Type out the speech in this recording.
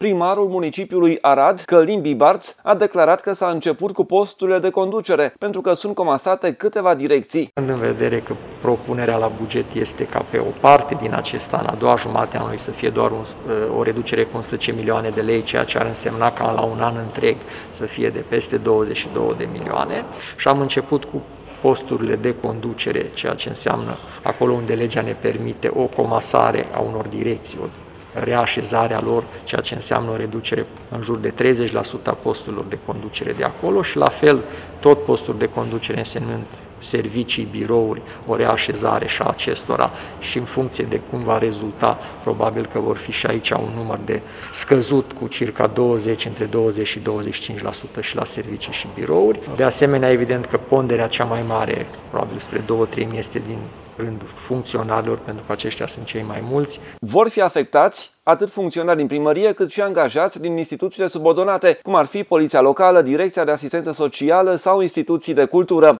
Primarul municipiului Arad, Călin Bibarț, a declarat că s-a început cu posturile de conducere, pentru că sunt comasate câteva direcții. În vedere că propunerea la buget este ca pe o parte din acest an, a doua jumătate a anului, să fie doar o reducere cu 11 milioane de lei, ceea ce ar însemna ca la un an întreg să fie de peste 22 de milioane, și am început cu posturile de conducere, ceea ce înseamnă acolo unde legea ne permite o comasare a unor direcții, o reașezarea lor, ceea ce înseamnă o reducere în jur de 30% a posturilor de conducere de acolo și la fel tot posturi de conducere însemnând servicii, birouri, o reașezare și a acestora și în funcție de cum va rezulta, probabil că vor fi și aici un număr de scăzut cu circa 20, între 20 și 25% și la servicii și birouri. De asemenea, evident că ponderea cea mai mare, probabil spre 2/3, este din rândul funcționarilor, pentru că aceștia sunt cei mai mulți. Vor fi afectați atât funcționari din primărie, cât și angajați din instituțiile subordonate, cum ar fi Poliția Locală, Direcția de Asistență Socială sau instituții de cultură.